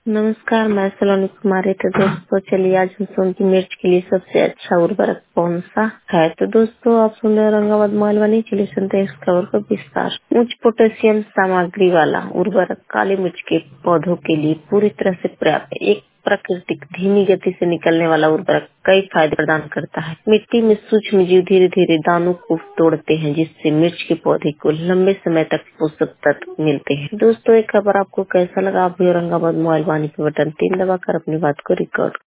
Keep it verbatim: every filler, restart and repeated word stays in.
नमस्कार, मैं सलोनी कुमारी। तो दोस्तों चलिए आज हम सुन की मिर्च के लिए सबसे अच्छा उर्वरक कौन सा है। तो दोस्तों आप सुन रहे औरंगाबाद मालवानी, चलिए सुनते हैं इस खबर को विस्तार। उच्च पोटेशियम सामग्री वाला उर्वरक काली मिर्च के पौधों के लिए पूरी तरह से पर्याप्त है। एक प्राकृतिक धीमी गति से निकलने वाला उर्वरक कई फायदे प्रदान करता है। मिट्टी में सूक्ष्म जीव धीरे धीरे दानों को तोड़ते हैं, जिससे मिर्च के पौधे को लंबे समय तक पोषक तत्व मिलते हैं। दोस्तों एक खबर आपको कैसा लगा, आप भी औरंगाबाद मोबाइल वानी के बटन तीन दबाकर अपनी बात को रिकॉर्ड